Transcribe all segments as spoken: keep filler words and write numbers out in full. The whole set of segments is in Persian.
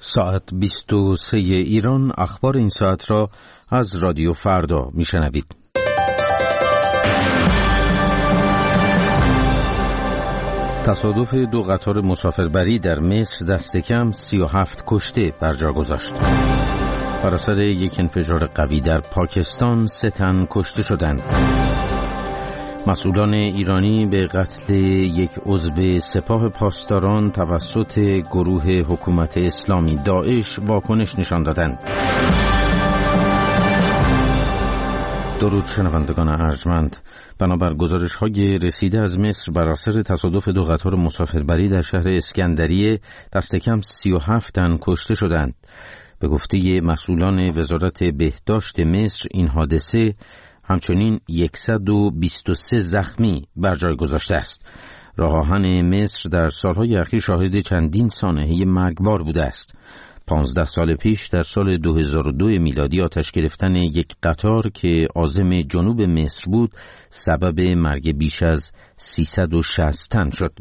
ساعت بیست و سه ایران. اخبار این ساعت را از رادیو فردا میشنوید. تصادف دو قطار مسافربری در مصر دست کم سی و هفت کشته بر جا گذاشت. بر اثر یک انفجار قوی در پاکستان سه تن کشته شدند. مسئولان ایرانی به قتل یک عضو سپاه پاسداران توسط گروه حکومت اسلامی داعش واکنش نشان دادند. درود شنوندگان ارجمند، بنابر گزارش‌های رسیده از مصر بر اثر تصادف دو قطار مسافربری در شهر اسکندریه دست کم سی و هفت تن کشته شدند. به گفته مسئولان وزارت بهداشت مصر این حادثه همچنین صد و بیست و سه زخمی بر جای گذاشته است. راه آهن مصر در سالهای اخیر شاهد چندین سانحه مرگبار بوده است. پانزده سال پیش در سال دو هزار و دو میلادی آتش گرفتن یک قطار که عازم جنوب مصر بود سبب مرگ بیش از سیصد و شصت تن شد.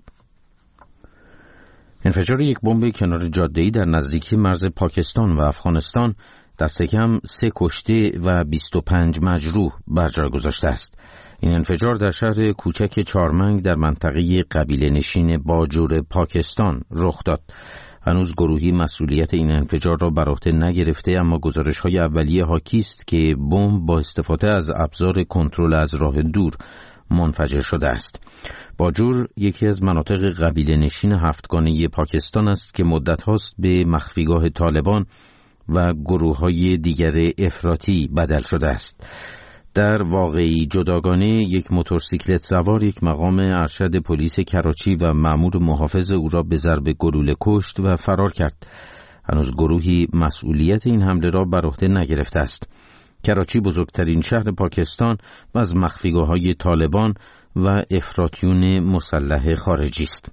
انفجار یک بمب کنار جاده‌ای در نزدیکی مرز پاکستان و افغانستان دست کم سه کشته و بیست و پنج مجروح بر جای گذاشته است. این انفجار در شهر کوچک چارمنگ در منطقه قبیله نشین باجور پاکستان رخ داد. هنوز گروهی مسئولیت این انفجار را بر عهده نگرفته، اما گزارش‌های اولیه حاکی است که بمب با استفاده از ابزار کنترل از راه دور منفجر شده است. باجور یکی از مناطق قبیله نشین هفتگانه پاکستان است که مدت هاست به مخفیگاه طالبان و گروه‌های دیگر افراطی بدل شده است. در واقعی جداگانه یک موتورسیکلت سوار یک مقام ارشد پلیس کراچی و مأمور محافظ او را به ضرب گلوله کشت و فرار کرد. هنوز گروهی مسئولیت این حمله را بر عهده نگرفته است. کراچی بزرگترین شهر پاکستان و از مخفیگاه‌های طالبان و افراطیون مسلح خارجی است.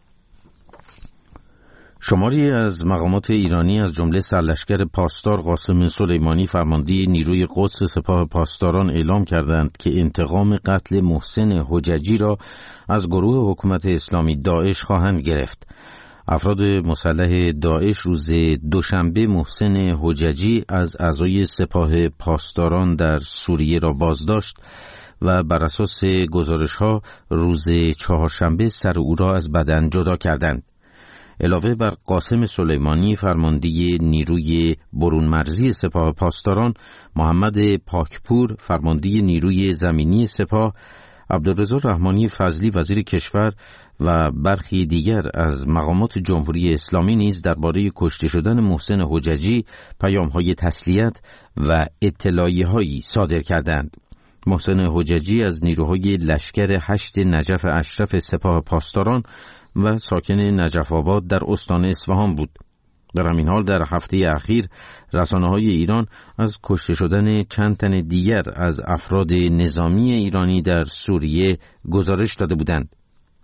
شماری از مقامات ایرانی از جمله سرلشکر پاسدار قاسم سلیمانی فرمانده نیروی قدس سپاه پاسداران اعلام کردند که انتقام قتل محسن حججی را از گروه حکومت اسلامی داعش خواهند گرفت. افراد مسلح داعش روز دوشنبه محسن حججی از اعضای سپاه پاسداران در سوریه را بازداشت و بر اساس گزارش‌ها روز چهارشنبه سر او را از بدن جدا کردند. علاوه بر قاسم سلیمانی فرمانده نیروی برون مرزی سپاه پاسداران، محمد پاکپور فرمانده نیروی زمینی سپاه، عبدالرضا رحمانی فضلی وزیر کشور و برخی دیگر از مقامات جمهوری اسلامی نیز درباره کشته شدن محسن حججی پیام‌های تسلیت و اطلاعیه‌هایی صادر کردند. محسن حججی از نیروهای لشکر هشت نجف اشرف سپاه پاسداران و ساکن نجف آباد در استان اصفهان بود. در همین حال در هفته اخیر رسانه‌های ایران از کشته شدن چند تن دیگر از افراد نظامی ایرانی در سوریه گزارش داده بودند.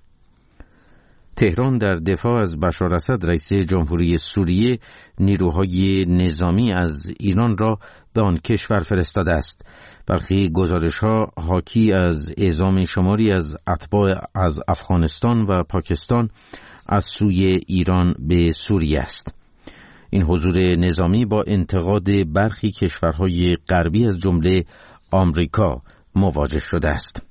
تهران در دفاع از بشار اسد رئیس جمهوری سوریه نیروهای نظامی از ایران را به آن کشور فرستاده است. برخی گزارش‌ها حاکی از اعزام شماری از اتباع از افغانستان و پاکستان از سوی ایران به سوریه است. این حضور نظامی با انتقاد برخی کشورهای غربی از جمله آمریکا مواجه شده است.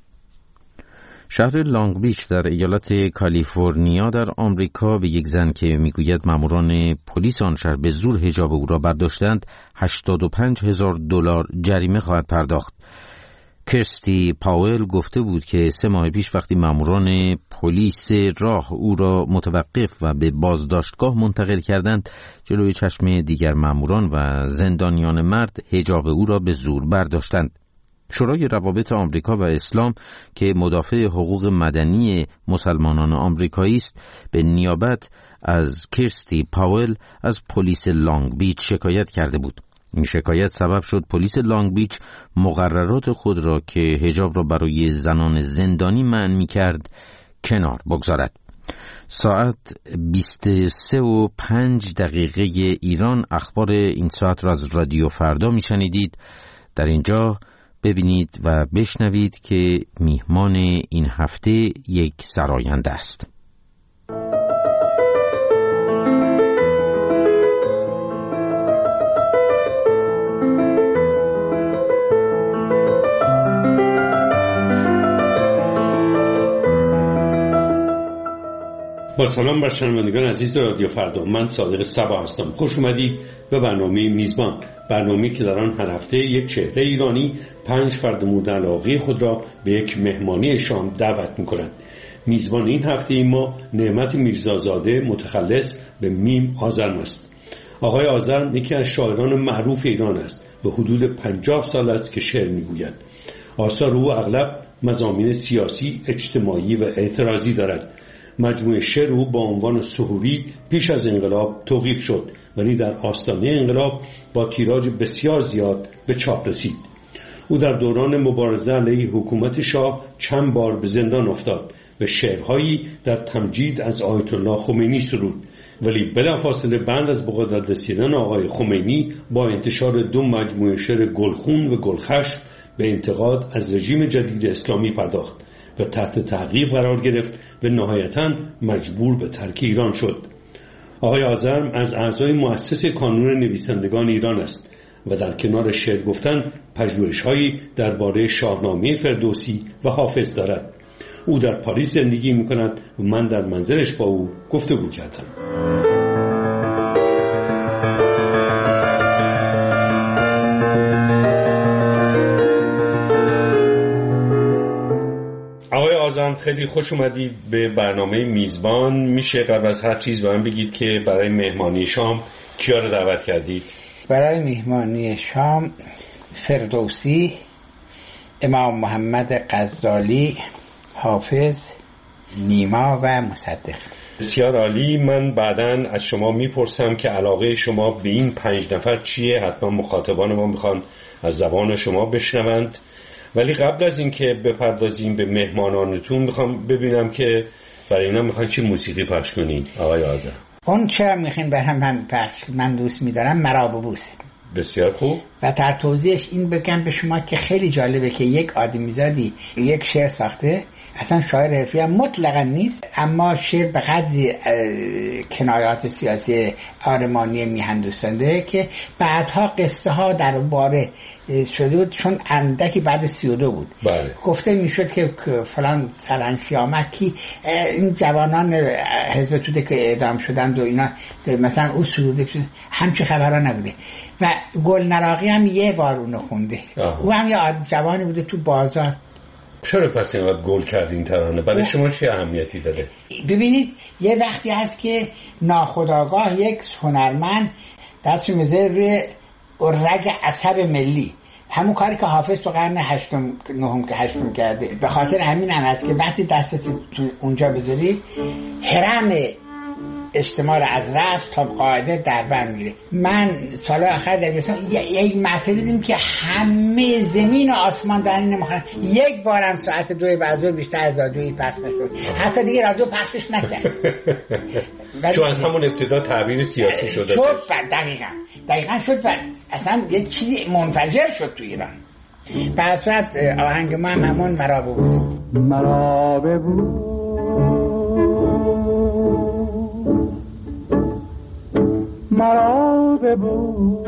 شهر لانگ بیچ در ایالت کالیفرنیا در آمریکا به یک زن که میگوید ماموران پلیس آن شهر به زور حجاب او را برداشتند هشتاد و پنج هزار دلار جریمه خواهد پرداخت. کرستی پاول گفته بود که سه ماه پیش وقتی ماموران پلیس راه او را متوقف و به بازداشتگاه منتقل کردند، جلوی چشم دیگر ماموران و زندانیان مرد حجاب او را به زور برداشتند. شورای روابط آمریکا و اسلام که مدافع حقوق مدنی مسلمانان آمریکایی است، به نیابت از کرستی پاول از پلیس لانگ بیچ شکایت کرده بود. این شکایت سبب شد پلیس لانگ بیچ مقررات خود را که حجاب را برای زنان زندانی منع می‌کرد کنار بگذارد. ساعت بیست و سه و پنج دقیقه ایران. اخبار این ساعت را از رادیو فردا میشنیدید. در اینجا ببینید و بشنوید که میهمان این هفته یک سراینده است. با سلام بر شنوندگان عزیز رادیو فردا، من صادق صبا هستم. خوش اومدید به برنامه میزبان، برنامه‌ای که در آن هر هفته یک چهره ایرانی پنج فرد مورد علاقه خود را به یک مهمانی شام دعوت می‌کند. میزبان این هفته ما نعمت میرزازاده، متخلص به میم آذرم است. آقای آذرم یکی از شاعران معروف ایران است و حدود پنجاه سال است که شعر میگوید. آثار او اغلب مضامین سیاسی، اجتماعی و اعتراضی دارد. مجموعه شعر او با عنوان سحوری پیش از انقلاب توقیف شد، ولی در آستانه انقلاب با تیراژ بسیار زیاد به چاپ رسید. او در دوران مبارزه علیه حکومت شاه چند بار به زندان افتاد و شعرهایی در تمجید از آیت الله خمینی سرود، ولی بلافاصله بعد از به قدرت رسیدن آقای خمینی با انتشار دو مجموعه شعر گلخون و گلخش به انتقاد از رژیم جدید اسلامی پرداخت و تحت تعقیب قرار گرفت و نهایتاً مجبور به ترک ایران شد. آقای آذرم از اعضای مؤسس کانون نویسندگان ایران است و در کنار شعر گفتن پژوهش‌هایی درباره شاهنامه فردوسی و حافظ دارد. او در پاریس زندگی می‌کند و من در منزلش با او گفتگو کردم. آقای آذرم، خیلی خوش اومدید به برنامه میزبان. میشه قبل از هر چیز به من بگید که برای مهمانی شام کیا رو دعوت کردید؟ برای مهمانی شام فردوسی، امام محمد غزالی، حافظ، نیما و مصدق. بسیار عالی. من بعداً از شما میپرسم که علاقه شما به این پنج نفر چیه. حتما مخاطبان ما میخوان از زبان شما بشنوند، ولی قبل از این که بپردازیم به مهمانانتون میخوام ببینم که برای اینا میخوان چی موسیقی پخش کنین. آقای آذرم، اون چه میخواین به هم هم پخش من دوست میدارم مرا ببوسه. بسیار خوب. و در توضیحش این بگم به شما که خیلی جالبه که یک آدمیزادی یک شعر ساخته، اصلا شاعر حرفی هم مطلقا نیست، اما شعر به قدری کنایات سیاسی آرمانی میهندوستانده که بعدها قصه ها در باره شده بود، چون اندکی بعد سی و دو بود. بله. گفته میشد که فلان سرنگ سیامکی، این جوانان حزب توده که اعدام شدند و اینا مثلا او سروده شد، همچه خبرها نبوده. و گل نراقی هم یه بار اونو خونده. آه. او هم یه جوانی بوده تو بازار. چرا پس اینقدر گل کرد این ترانه؟ برای شما چه اهمیتی داره؟ ببینید یه وقتی هست که ناخودآگاه یک هنرمند دستش میذاره روی رگ عصب ملی، همون کاری که حافظ تو قرن هشتم نهم که هشتم کرده. به خاطر همین هم هست که وقتی دستت اونجا بذاری هرم اجتماع از رأس تا قاعده در بر میره. من سال آخر دبیرستان یک مرتبه دیدیم که همه زمین و آسمان در این نمیخوان، یک بارم ساعت دوی بعضور بیشتر از رادیویی پخش نشد، حتی دیگه رادیو پخشش نکرد. چون از همون ابتدا تعبیر سیاسی شده شد. دقیقاً دقیقاً شد و اصلا یه چیزی منفجر شد تو ایران. به صورت آهنگ ما هم همون مرا ببوس. مرا ببوس مرا ببوس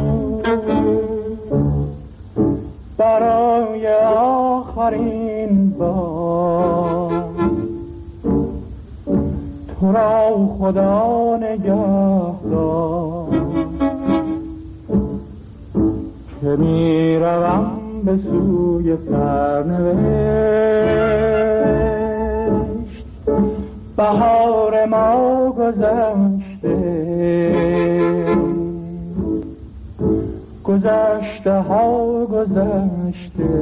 برای آخرین بار، تو را خدا نگهدار که می روم به سوی سرنوشت. بهار ما گذشته، گذشته ها گذشته،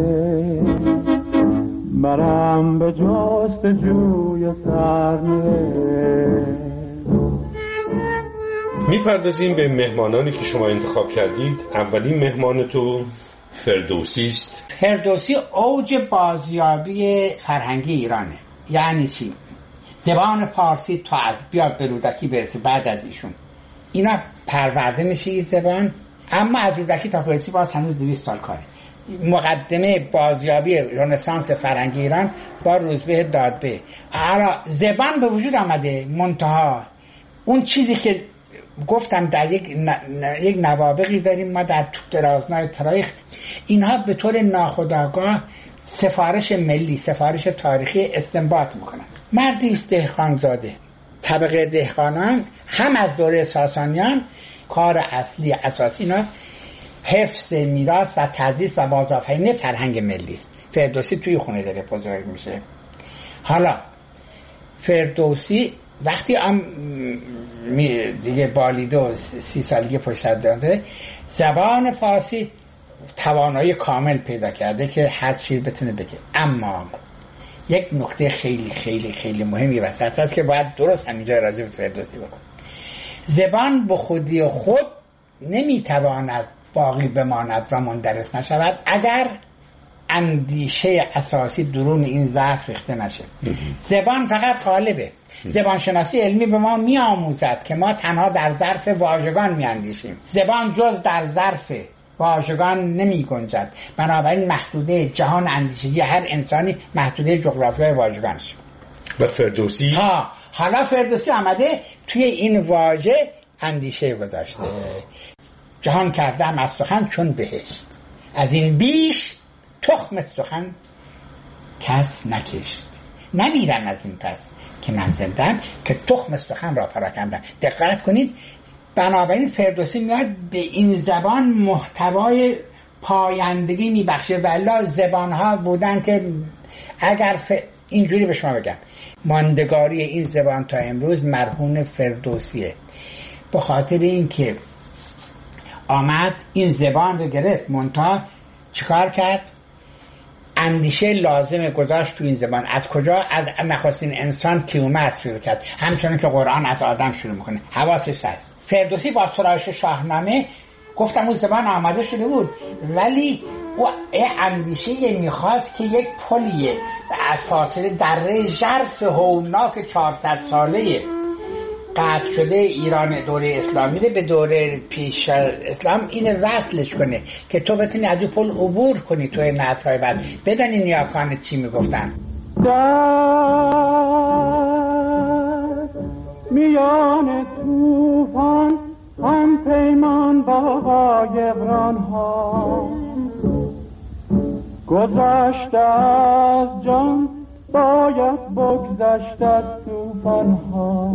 منم به جستجوی سرنوشت. میپردازیم به مهمانانی که شما انتخاب کردید. اولین مهمان تو فردوسی است. فردوسی اوج بازیابی فرهنگی ایرانه. یعنی چی؟ زبان فارسی تا بیاد به رودکی برسه بعد از ایشون اینا پرورده میشه این زبان، اما از رودکی تا فردوسی باز هنوز دویست سال کاره. مقدمه بازیابی رنسانس فرهنگی ایران با روزبه دادبه. حالا زبان به وجود آمده، منتها اون چیزی که گفتم در یک یک نوابغی داریم ما در درازنای تاریخ، اینها به طور ناخودآگاه سفارش ملی، سفارش تاریخی استنباط میکنن. مردی است دهقانزاده، طبقه دهقانان هم از دوره ساسانیان کار اصلی اساسی اینا حفظ میراث و تدریس و بازآفرینی فرهنگ ملی است. فردوسی توی خونه داره بزرگ میشه. حالا فردوسی وقتی هم دیگه بالیده و سی سالگی پشت سر داده، زبان فارسی توانایی کامل پیدا کرده که هر چیز بتونه بگه. اما یک نکته خیلی خیلی خیلی مهمی وسط هست که باید درست همینجا راجع به فردوسی بکنم. زبان به خودی و خود نمیتواند باقی بماند و مندرس نشود اگر اندیشه اساسی درون این ظرف ریخته نشه. زبان فقط قالبه. زبان شناسی علمی به ما می آموزد که ما تنها در ظرف واژگان می اندیشیم. زبان جز در ظرف واژگان نمی گنجد. بنابراین محدوده جهان اندیشگی هر انسانی محدوده جغرافیای واژگانش. و فردوسی ها حالا فردوسی آمده توی این واژه اندیشه گذاشته. جهان کردم از سخن چون بهشت، از این بیش تخم سخن کس نکشت. نمیرم از این پس که من زندم که تخم سخن را پراکندم. دقت کنید، بنابراین فردوسی میاد به این زبان محتوای پایندگی میبخشه. والا زبان ها بودن که اگر ف... اینجوری به شما بگم ماندگاری این زبان تا امروز مرهون فردوسیه، به خاطر اینکه آمد این زبان رو گرفت منتها چیکار کرد؟ اندیشه لازم گذاشت تو این زبان. از کجا؟ از نخستین انسان که اومد شروع کرد، همچنان که قرآن از آدم شروع میکنه. حواسش هست. فردوسی با سرایش شاهنامه گفتم اون زبان آماده شده بود، ولی او اندیشه میخواست که یک پلیه از فاصله دره ژرف هولناک چهارصد ساله قطع شده ایران دوره اسلامی رو به دوره پیش اسلام این وصلش کنه که تو بتونی از اون پل عبور کنی توی نسل‌های بعد. بدانی نیاکان چی میگفتن؟ در میان طوفان هم پیمان با قایقران ها گذشت از جان باید بگذشت از طوفان ها.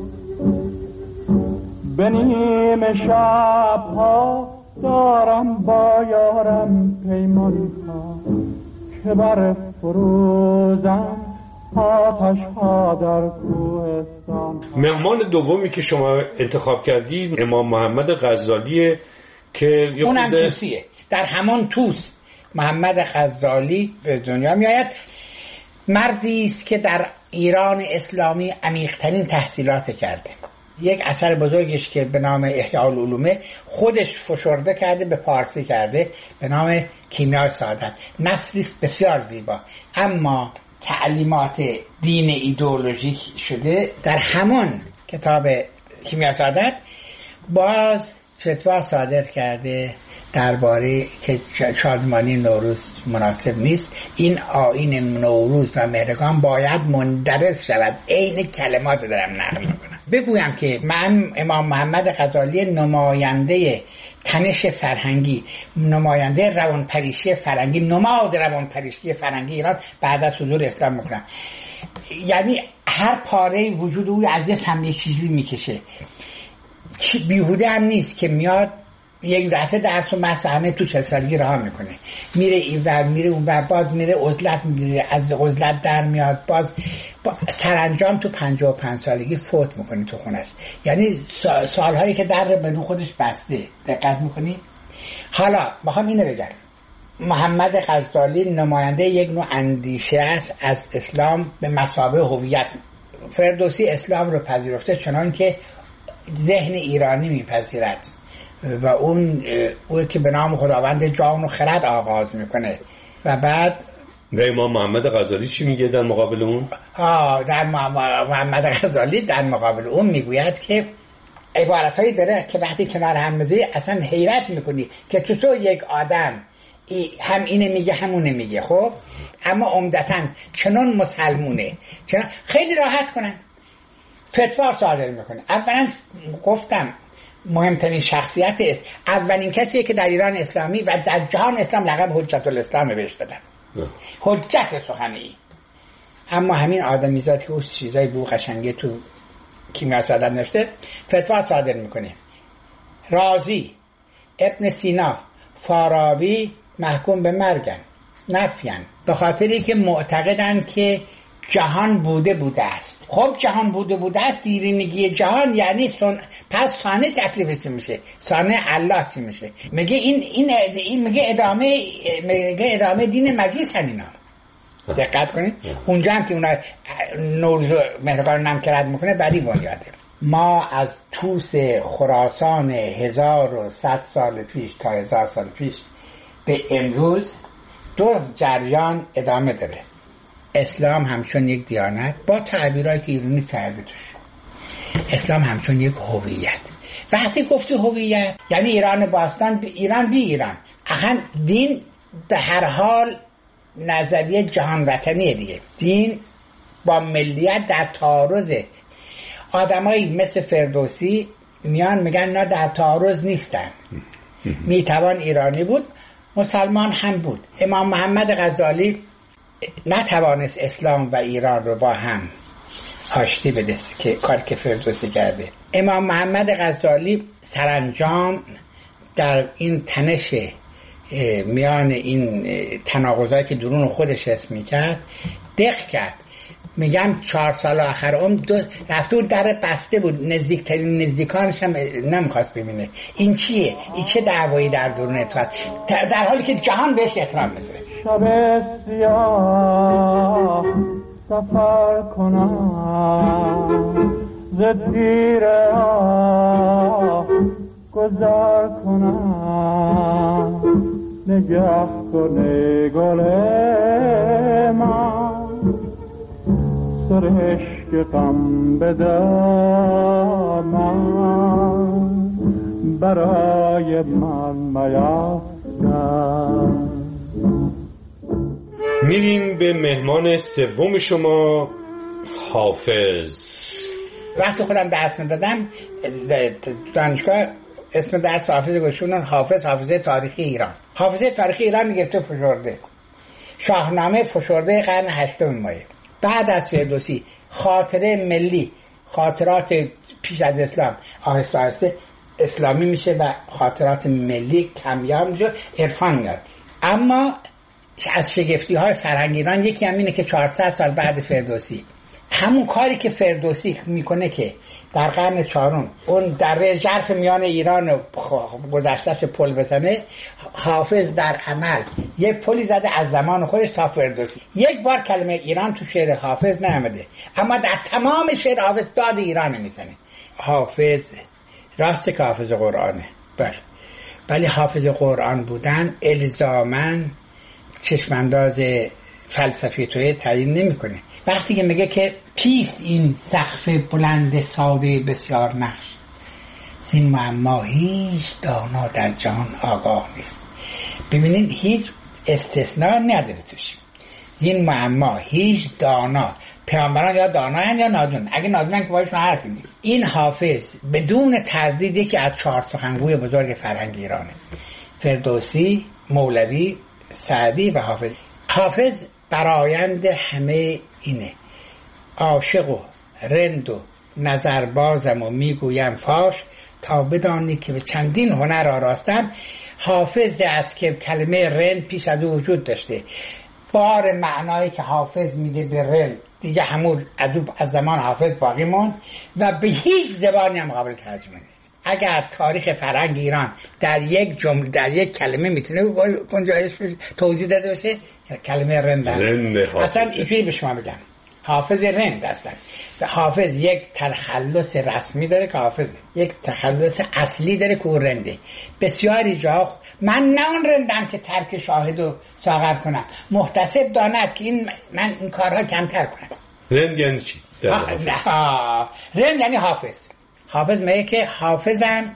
به نیمه شب ها دارم با یارم پیمان ها که بر فروزم آتش ها در کوهستان. مهمان دومی که شما انتخاب کردید امام محمد غزالیه که اونم توسیه. در همان توس محمد غزالی به دنیا می آید. مردی است که در ایران اسلامی عمیق‌ترین تحصیلات کرده. یک اثر بزرگش که به نام احیاء العلوم خودش فشرده کرده، به پارسی کرده، به نام کیمیای سعادت. نثری بسیار زیبا، اما تعلیمات دین ایدئولوژیک شده. در همان کتاب کیمیای سعادت باز فتوا صادر کرده درباره که شادمانی نوروز مناسب نیست. این آیین نوروز و مهرگان باید مندرس شود. عین کلمات دارم نقل میکنم. بگویم که من امام محمد غزالی نماینده تنش فرهنگی، نماینده روانپریشی فرهنگی، نماد روانپریشی فرهنگی ایران بعد از حضور اسلام میکنم. یعنی هر پاره وجود او از یه سمت چیزی میکشه. بیهوده هم نیست که میاد یک دفعه درس و مرس همه تو چه سالگی رها میکنه، میره این ور میره اون ور، باز میره عزلت میگیره، از عزلت در میاد، باز با سرانجام تو پنجاه و پنج سالگی فوت میکنه تو خونش. یعنی سالهایی که در به رو خودش بسته. دقت میکنی؟ حالا میخوام اینو بگم، محمد غزالی نماینده یک نوع اندیشه است از اسلام به مثابه هویت. فردوسی اسلام رو پذیرفته چنان که ذهن ایرانی میپذیرد و اون او که به نام خداوند جان و خرد آغاز میکنه. و بعد و امام محمد غزالی چی میگه در مقابل اون؟ ها در محمد غزالی در مقابل اون میگوید که عبارتهایی داره که وقتی کنار هم میذاری اصلا حیرت میکنی که تو تو یک آدم هم اینه میگه همونه میگه. خب اما عمدتاً چنان مسلمونه، چنان خیلی راحت کنن فتوا صادر میکنه. اولا گفتم مهمترین شخصیت است، اولین کسیه که در ایران اسلامی و در جهان اسلام لقب حجت الاسلام بهش دادن. حجت سخنی. اما همین آدمیزاد که اون چیزای بو قشنگی تو کیمیا سعادت نوشته، فتوا صادر میکنه رازی، ابن سینا، فارابی محکوم به مرگن نفیان، به خاطری که معتقدن که جهان بوده بوده است. خب جهان بوده بوده است، دیرینگی جهان یعنی سن... پس صانع تکلیفش میشه، صانع الله چی میشه؟ میگه این این این میگه ادامه میگه ادامه دین مجوس هنینا. دقت کنید اونجا هم که اونا نوروز مهرگان نم کرد میکنه بعدی بنیاده. ما از توس خراسان هزار و صد سال پیش تا هزار سال پیش به امروز دو جریان ادامه داره. اسلام همچون یک دیانت با تعبیرایی که ایرانی کرده توش، اسلام همچون یک هویت. وقتی گفتی هویت یعنی ایران باستان، ایران بی ایران. اخن دین به هر حال نظریه جهان وطنیه دیگه. دین با ملیت در تعارضه. آدمایی مثل فردوسی میان میگن نه در تعارض نیستن، میتوان ایرانی بود مسلمان هم بود. امام محمد غزالی نتوانست اسلام و ایران رو با هم آشتی بده که کاری که فردوسی کرده. امام محمد غزالی سرانجام در این تنش میان این تناقضایی که درون خودش حس میکرد دق کرد. میگم چهار سال آخر عمر رفته بود در بسته بود، نزدیکترین نزدیکانش هم نمیخواست ببینه. این چیه؟ این چه دعوایی در درون اطاعت، در حالی که جهان بهش احترام میذاره. شب سیاه سفر کنم، ز تیر آه گذر کنم، نگه کنه گل من، سر عشق غم بدامم، برای من میافکن. میریم به مهمان سوم شما، حافظ. وقتی خودم درس میدادم دانشگاه اسم درس حافظ گوشوندن حافظ، حافظه تاریخی ایران. حافظه تاریخی ایران میگفته فشرده، شاهنامه فشرده قرن هشتم مایه. بعد از فردوسی خاطره ملی، خاطرات پیش از اسلام آهسته آهسته اسلامی میشه و خاطرات ملی کمیاب میشه، عرفان میاد. اما از شگفتی های فرهنگ ایران یکی هم اینه که چهارصد سال بعد فردوسی همون کاری که فردوسی میکنه که در قرن چهارم اون دره ژرف میان ایران و گذشتهش پل بزنه، حافظ در عمل یک پلی زده از زمان خودش تا فردوسی. یک بار کلمه ایران تو شعر حافظ نیامده، اما در تمام شعر حافظ داد ایران میزنه. حافظ راسته که حافظ قرآنه، بله، ولی حافظ قرآن بودن الزاماً چشمانداز فلسفی توی تعیین نمیکنه. وقتی که میگه که پیست این سقف بلند ساده بسیار نقش، زین معما هیچ دانا در جهان آگاه نیست. ببینید هیچ استثناء نداره توش. زین معما هیچ دانا، پیامبران یا دانایان یا نادون، اگه نادونن که بایشون حرفی نیست. این حافظ بدون تردیدی که از چهار سخنگوی بزرگ فرهنگ ایرانه، فردوسی، مولوی، سعدی و حافظ. حافظ برایند همه اینه: عاشق و رند و نظربازم و میگویم فاش، تا بدانی که به چندین هنر آراستم. حافظ از که کلمه رند پیش از او وجود داشته، بار معنایی که حافظ میده به رند دیگه همون از زمان حافظ باقی موند و به هیچ زبانی هم قابل ترجمه نیست. اگر تاریخ فرهنگ ایران در یک جمله، در یک کلمه میتونه گنجایش توضیح داده باشه، کلمه رند. اصلا اینجوری به شما بگم، حافظ رند هستن. حافظ یک تخلص رسمی داره که حافظ یک تخلص اصلی داره که اون رنده. بسیاری جا من نه اون رندم که ترک شاهد و ساغر کنم، محتسب داند که این من این کارها کمتر کنم. رند یعنی چی؟ رند یعنی حافظ. حافظ میگه که حافظم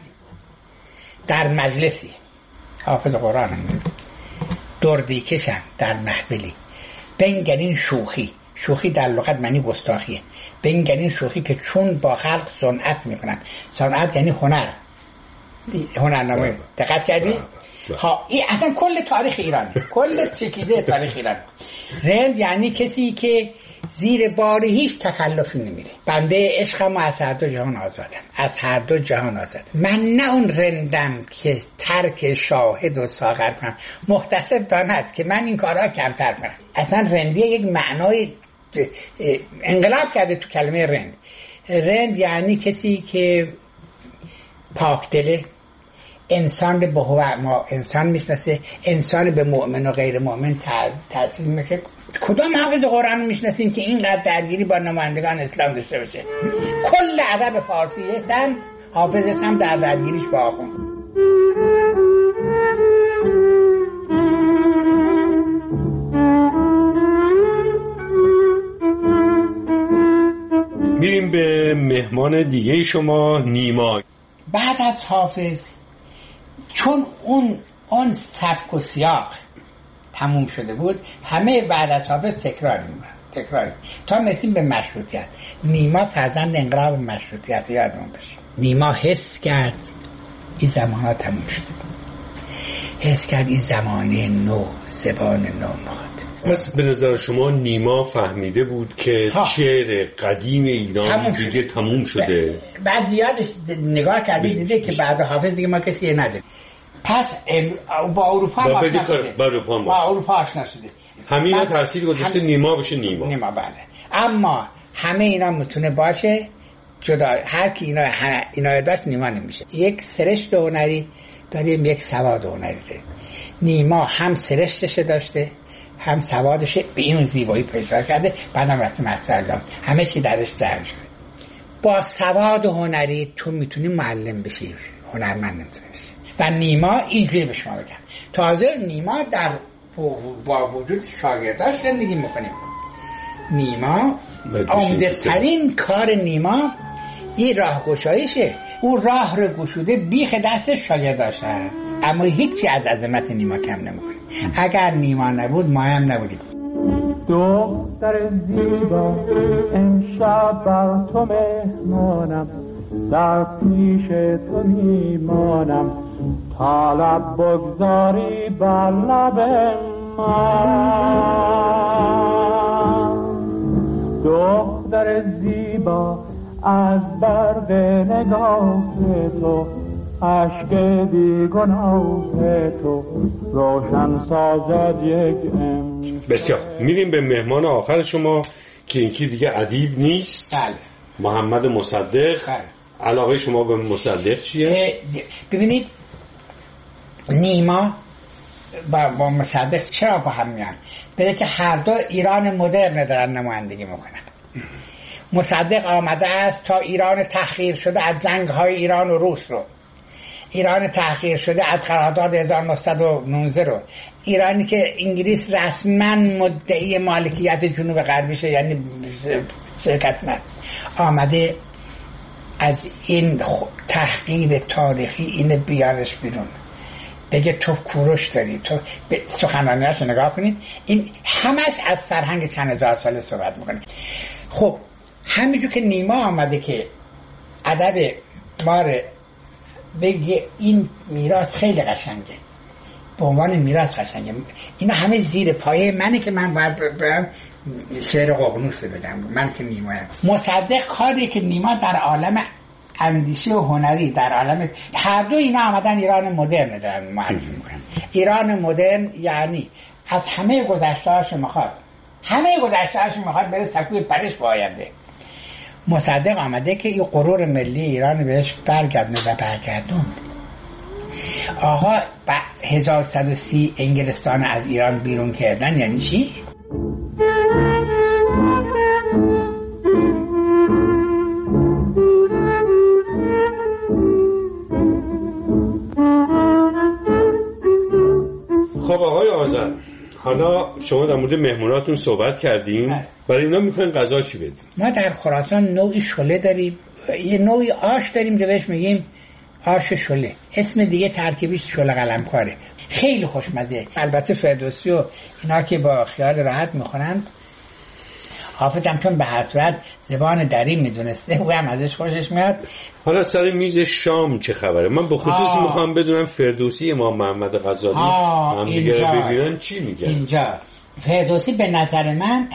در مجلسی، حافظ قرآنم، دردی کشم در محفلی، بنگرین شوخی. شوخی در لغت معنی گستاخیه. بنگرین شوخی که چون با خلق صنعت میکنن. صنعت یعنی هنر، هنرنامه. دقت کردی؟ ها، این اصلا کل تاریخ ایرانه، کل چکیده تاریخ ایران. رند یعنی کسی که زیر بار هیچ تکلفی نمیره. بنده عشقم و از هر دو جهان آزادم، از هر دو جهان آزادم. من نه اون رندم که ترک شاهد و ساغر کنم. محتسب داند که من این کارها کمتر کنم. اصلا رندی یک معنای انقلاب کرده تو کلمه رند. رند یعنی کسی که پاک دله، انسان به ما انسان میشناسه، انسان به مؤمن و غیر مؤمن تأثیر میکنه. کدام حافظ قرآن میشناسیم که اینقدر درگیری با نمایندگان اسلام داشته باشه؟ کل ادب فارسی هستن، حافظ هم در درگیریش با آخوند. میریم به مهمان دیگه شما، نیما. بعد از حافظ، چون اون اون سبک و سیاق تموم شده بود، همه بعد از حافظ تکرار می‌کنن تکرار تا رسیدیم به مشروطیت. نیما فرزند انقلاب مشروطیت، یادمون باشه. نیما حس کرد این زمان‌ها تموم شده، حس کرد این زمانه نو، زبان نو میاد. پس به نظر شما نیما فهمیده بود که شعر قدیم ایران دیگه تموم شده؟ بعد یادش نگاه کردی دیده که بعد حافظ دیگه ما کسی نداره. پس با اروپا با آشنا شده. با اروپا, با اروپا آشنا شده. همین ها تاثیر گذاشته هم... نیما بشه نیما. نیما بله. اما همه اینا میتونه باشه جدا. هر کی اینا اینا داشت نیما نمیشه. یک سرشت هنری داریم، یک سواد هنری داریم. نیما هم سرشتش داشته، هم سوادش به این زیبایی پیدا کرده، بعدم رفت مسئله همه چی درش جمع شده. با سواد هنری تو میتونی معلم بشی، هنرمند نمیتونی بشی. و نیما اینجوری به شما بگم، تازه نیما در با وجود شاگرداش زندگی میکنیم. نیما عمده ترین کار نیما این راه گشایشه. اون راه رو گشوده بیخ دست شاگرداشه، اما هیچی از عظمت نیما کم نمیکنه. اگر نیما نبود ما هم نبودیم. دختر زیبا امشب بر تو مهمانم، در پیش تو میمانم، طلب بگذاری بر لب من. دختر زیبا از برق نگاه تو، عشق بی گناه تو روشن سازد یک امشب. بسیار. میریم به مهمان آخر شما که اینکی دیگه ادیب نیست. بله. محمد مصدق. بله. علاقه شما به مصدق چیه؟ ببینید نیما با, با مصدق چرا با هم میان؟ برای که هر دو ایران مدرن دارن نمایندگی میکنن. مصدق آمده است تا ایران تحقیر شده از جنگ‌های ایران و روس رو، ایران تحقیر شده از قرارداد هزار و نهصد و نوزده رو، ایرانی که انگلیس رسما مدعی مالکیت جنوب غربیشه، یعنی شرکتمند، آمده از این تحقیر تاریخی این بیارش بیرون، بگه تو کوروش داری. تو سخنرانی‌هاش نگاه کنید، این همش از فرهنگ چند هزار ساله صحبت میکنه. خب همینجور که نیما آمده که ادب ماره بگه این میراث خیلی قشنگه، به عنوان میراث قشنگه، اینا همه زیر پایه منه که من باید برم شعر ققنوس بگم. من که نیمایم. مصدق کاری که نیما در عالم اندیشه و هنری، در عالم هر دو اینا آمدن ایران مدرن دارن معرفی میکنن. ایران مدرن یعنی از همه گذشته‌هاش میخواد، همه گذشته‌هاش میخواد بره سکوی پرش با آینده. مصدق آمده که این غرور ملی ایران بهش برگردونه و برگردوند. آقا هزار و صد و سی انگلستان از ایران بیرون کردن یعنی چی؟ خب آقای آذر، حالا شما در مورد مهموناتون صحبت کردیم، برای اینا میخواین غذا چی بدیم؟ ما در خراسان نوعی شله داریم، یه نوعی آش داریم که بهش میگیم آش شله، اسم دیگه ترکیبیش شله قلمکاره، خیلی خوشمزه. البته فردوسی و اینا که با خیال راحت میخونن، حافظ هم چون به هر صورت زبان دری میدونسته او هم ازش خوشش میاد. حالا سر میز شام چه خبره؟ من به خصوص میخوام بدونم فردوسی امام محمد غزالی هم دیگه ببینن چی میگن. اینجا فردوسی به نظر من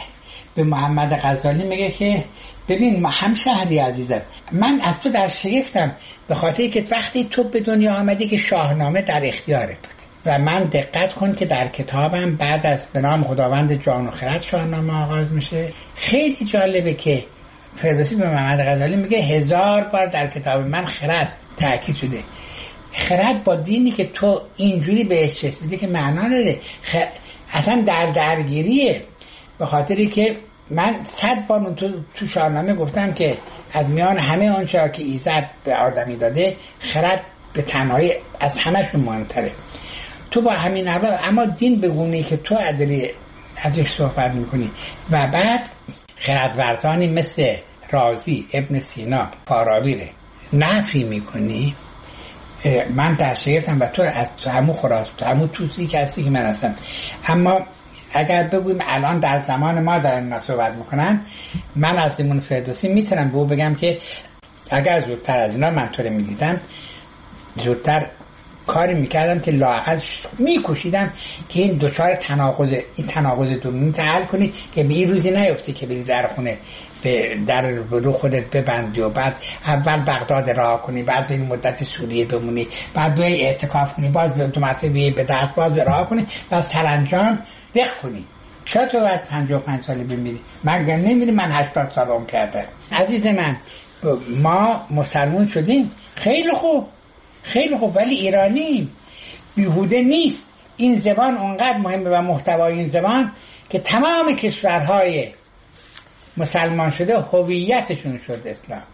به محمد غزالی میگه که ببین همشهری عزیزم، من از تو در شگفتم به خاطر که وقتی تو به دنیا آمدی که شاهنامه در اختیارت بود. و من دقت کن که در کتابم بعد از به نام خداوند جان و خرد شاهنامه آغاز میشه. خیلی جالبه که فردوسی به محمد غزالی میگه هزار بار در کتاب من خرد تاکید شده. خرد با دینی که تو اینجوری بهش چسبیدی که معنا نداره، خ... اصلا در درگیریه. به خاطری که من صد بار تو تو شاهنامه گفتم که از میان همه آنچه که ایزد به آدمی داده خرد به تنهایی از همش مهمتره. تو با همین اول اما دین به گونه‌ای که تو ادری ازش صحبت میکنی و بعد خردورزانی مثل رازی، ابن سینا، فارابی نفی میکنی، من در شگفتم و تو از تو همون خراس تو همون توسی که هستی که من هستم. اما اگر بگویم الان در زمان ما دارن اینا صحبت میکنن، من از دیمون فردوسی میتونم به او بگم که اگر زودتر از اینا من تو رو میدیدم، زودتر کاری میکردم که لااقل میکوشیدم که این دوچار تناقض این تناقض درونی حل کنی که به این روزی نیفته که بری در خونه به در رو خودت ببندی و بعد اول بغداد راه کنی، بعد به این مدت سوریه بمونی، بعد بیای اعتکاف کنی، باز به دومته بیای به دست باز راه کنی و سرانجام دق کنی. چرا تو باید پنجاه و پنج ساله بمیری؟ من نمیری من هشتاد سال عمر کرده. عزیز من، ما مسلمان شدیم، خیلی خوب خیلی خوب، ولی ایرانی بیهوده نیست. این زبان اونقدر مهمه و محتوای این زبان که تمام کشورهای مسلمان شده هویتشون شد اسلام،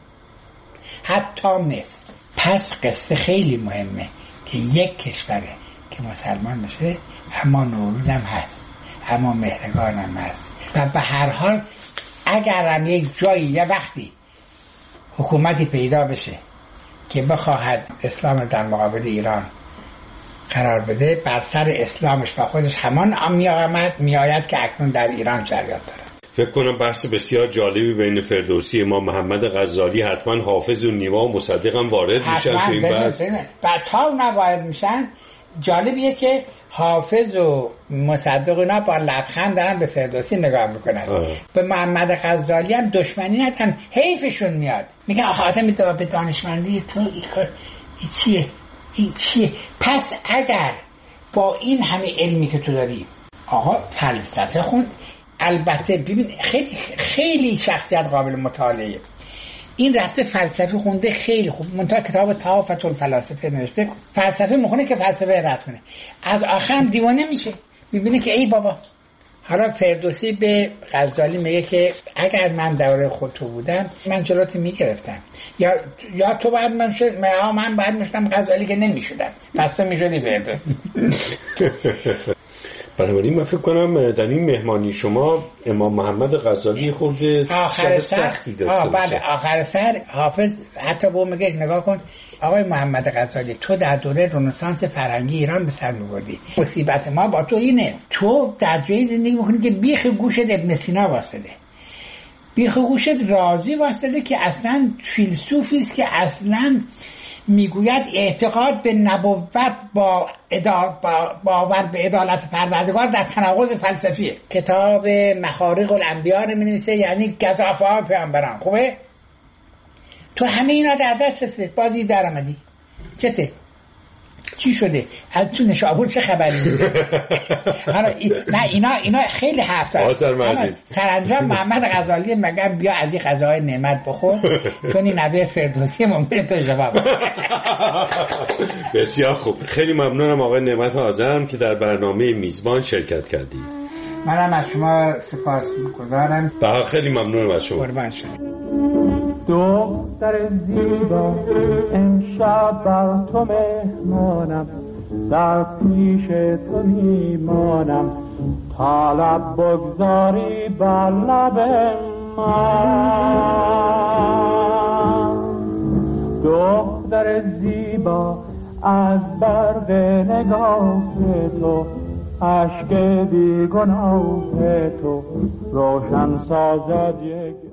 حتی مصر. پس قصه خیلی مهمه که یک کشوره که مسلمان بشه، اما نوروز هم هست، اما مهرگان هم هست. و به هر حال اگر هم یک جایی یا وقتی حکومتی پیدا بشه که بخواهد اسلام در مقابل ایران قرار بده، بر سر اسلامش و خودش همان میآید که اکنون در ایران جریان دارد. فکر کنم بحث بسیار جالبی بین فردوسی ما محمد غزالی، حتما حافظ و نیما و مصدق هم وارد میشن تو این بحث. بعد تا اونا وارد میشن، جالبیه که حافظ و مصدق اینا با لبخند دارن به فردوسی نگاه میکنن. به محمد غزالی هم دشمنی ندارن، حیفشون میاد، میگن آخه آدم به دانشمندی تو این چیه این چیه. پس اگر با این همه علمی که تو داری آقا فلسفه خوند، البته ببین خیلی خیلی شخصیت قابل مطالعه، این رفته فلسفه خونده خیلی خوب، منتها کتاب طافت الفلاسفه نوشته، فلسفه میخونه که فلسفه رد کنه، از آخر دیوانه میشه، میبینه که ای بابا. حالا فردوسی به غزالی میگه که اگر من دوره خود تو بودم من جلوت میگرفتم، یا یا تو باید من شد من, من باید میشدم غزالی که نمیشدم، پس تو میشدی فردوسی. بنابراین من فکر کنم در این مهمانی شما امام محمد غزالی خورده آخر سختی داشته باشه. بله آخر سر حافظ حتی به میگه نگاه کن آقای محمد غزالی، تو در دوره رنسانس فرهنگی ایران به سر میبردی، مصیبت ما با تو اینه تو در جایی زندگی میکنی که بیخ گوشت ابن سینا واسطه، بیخ گوشت رازی واسطه که اصلا فیلسوفی است که اصلا میگوید اعتقاد به نبوت با باور به عدالت پروردگار در تناقض فلسفیه. کتاب مخارق الانبیاء رو می‌نویسه، یعنی گزافه‌های پیامبران. خوبه تو همه اینا در دست هست، بازی در آمدی چته چی شده؟ از تو نشابور چه خبری میده؟ نه اینا اینا خیلی حرف داره. سرانجام محمد غزالی مگم بیا از این غذاهای نعمت بخور، چون این نوه فردوسی ممکنه تو جواب. بسیار خوب، خیلی ممنونم آقای نعمت آذرم که در برنامه میزبان شرکت کردید. منم از شما سپاسگزارم. بله خیلی ممنونم از شما. قربان شما. دختر زیبا امشب بر تو مهمانم، در پیش تو میمانم، طلب بگذاری بر لب من. دختر زیبا از برق نگاه تو، اشک بی گناه تو روشن سازد یک